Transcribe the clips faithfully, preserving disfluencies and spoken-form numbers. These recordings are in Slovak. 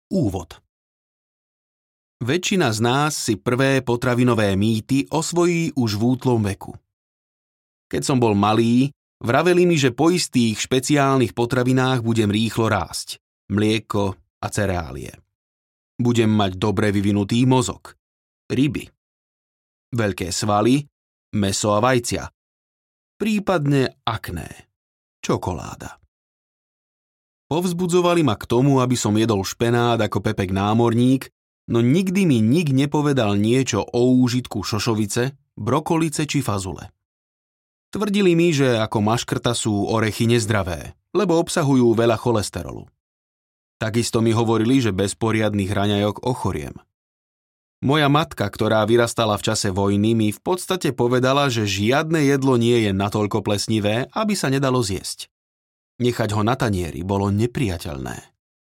Úvod. Väčšina z nás si prvé potravinové mýty osvojí už v útlom veku. Keď som bol malý, vraveli mi, že po istých špeciálnych potravinách budem rýchlo rásť. Mlieko a cereálie. Budem mať dobre vyvinutý mozog. Ryby. Veľké svaly, mäso a vajcia. Prípadne akné. Čokoláda. Povzbudzovali ma k tomu, aby som jedol špenát ako Pepek námorník, no nikdy mi nik nepovedal niečo o úžitku šošovice, brokolice či fazule. Tvrdili mi, že ako maškrta sú orechy nezdravé, lebo obsahujú veľa cholesterolu. Takisto mi hovorili, že bez poriadnych raňajok ochoriem. Moja matka, ktorá vyrastala v čase vojny, mi v podstate povedala, že žiadne jedlo nie je natoľko plesnivé, aby sa nedalo zjesť. Nechať ho na tanieri bolo nepriateľné.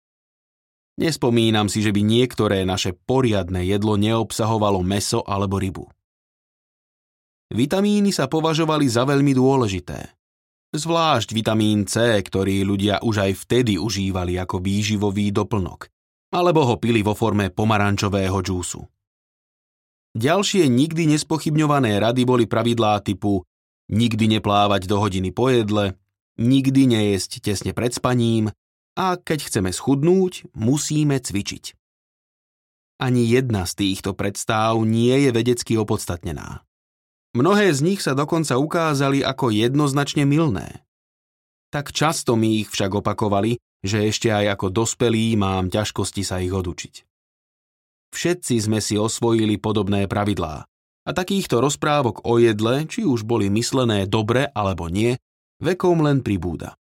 Nespomínam si, že by niektoré naše poriadne jedlo neobsahovalo mäso alebo rybu. Vitamíny sa považovali za veľmi dôležité. Zvlášť vitamín C, ktorý ľudia už aj vtedy užívali ako výživový doplnok, alebo ho pili vo forme pomarančového džúsu. Ďalšie nikdy nespochybňované rady boli pravidlá typu nikdy neplávať do hodiny po jedle, nikdy nejesť tesne pred spaním a keď chceme schudnúť, musíme cvičiť. Ani jedna z týchto predstáv nie je vedecky opodstatnená. Mnohé z nich sa dokonca ukázali ako jednoznačne mylné. Tak často mi ich však opakovali, že ešte aj ako dospelý mám ťažkosti sa ich odučiť. Všetci sme si osvojili podobné pravidlá a takýchto rozprávok o jedle, či už boli myslené dobre alebo nie, vekom len pribúda.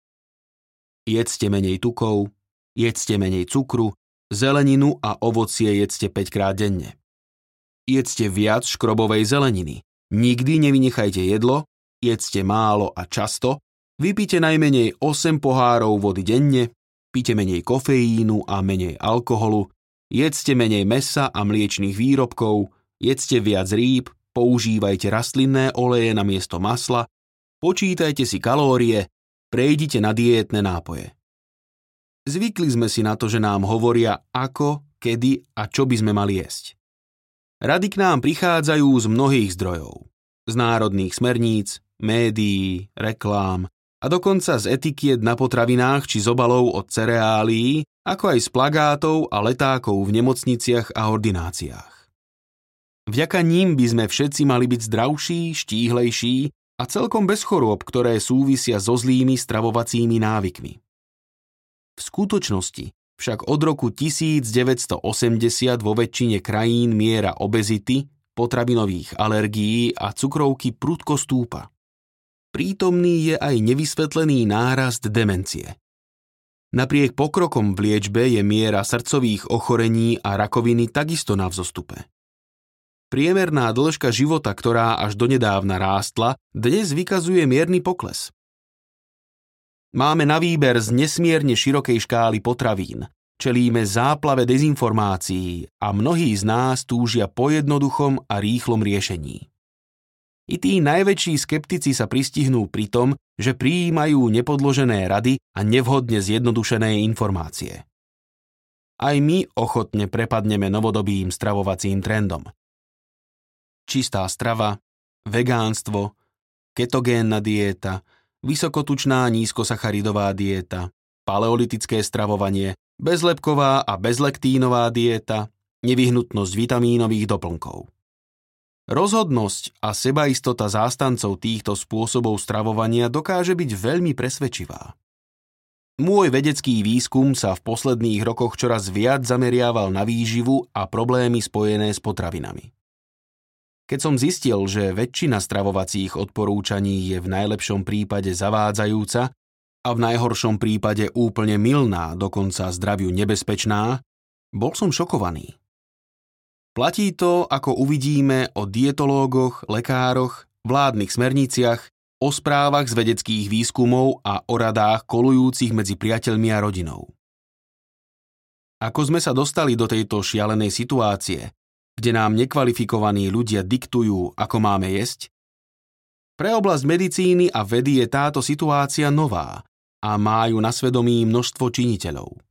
Jedzte menej tukov, jedzte menej cukru, zeleninu a ovocie jedzte päť krát denne. Jedzte viac škrobovej zeleniny. Nikdy nevynechajte jedlo, jedzte málo a často, vypite najmenej osem pohárov vody denne, pite menej kofeínu a menej alkoholu, jedzte menej mäsa a mliečnych výrobkov, jedzte viac rýb, používajte rastlinné oleje namiesto masla, počítajte si kalórie, prejdite na diétne nápoje. Zvykli sme si na to, že nám hovoria ako, kedy a čo by sme mali jesť. Rady k nám prichádzajú z mnohých zdrojov. Z národných smerníc, médií, reklám a dokonca z etikiet na potravinách či z obalov od cereálií, ako aj z plagátov a letákov v nemocniciach a ordináciách. Vďaka ním by sme všetci mali byť zdravší, štíhlejší a celkom bez chorôb, ktoré súvisia so zlými stravovacími návykmi. V skutočnosti však od roku devätnásťstoosemdesiat vo väčšine krajín miera obezity, potravinových alergií a cukrovky prudko stúpa. Prítomný je aj nevysvetlený nárast demencie. Napriek pokrokom v liečbe je miera srdcových ochorení a rakoviny takisto na vzostupe. Priemerná dĺžka života, ktorá až donedávna rástla, dnes vykazuje mierny pokles. Máme na výber z nesmierne širokej škály potravín, čelíme záplave dezinformácií a mnohí z nás túžia po jednoduchom a rýchlom riešení. I tí najväčší skeptici sa pristihnú pri tom, že prijímajú nepodložené rady a nevhodne zjednodušené informácie. Aj my ochotne prepadneme novodobým stravovacím trendom. Čistá strava, vegánstvo, ketogénna diéta, vysokotučná nízkosacharidová diéta, paleolitické stravovanie, bezlepková a bezlektínová diéta, nevyhnutnosť vitamínových doplnkov. Rozhodnosť a sebaistota zástancov týchto spôsobov stravovania dokáže byť veľmi presvedčivá. Môj vedecký výskum sa v posledných rokoch čoraz viac zameriaval na výživu a problémy spojené s potravinami. Keď som zistil, že väčšina stravovacích odporúčaní je v najlepšom prípade zavádzajúca a v najhoršom prípade úplne mylná, dokonca zdraviu nebezpečná, bol som šokovaný. Platí to, ako uvidíme, o dietológoch, lekároch, vládnych smerniciach, o správach z vedeckých výskumov a o radách kolujúcich medzi priateľmi a rodinou. Ako sme sa dostali do tejto šialenej situácie, kde nám nekvalifikovaní ľudia diktujú, ako máme jesť? Pre oblasť medicíny a vedy je táto situácia nová a majú na svedomí množstvo činiteľov.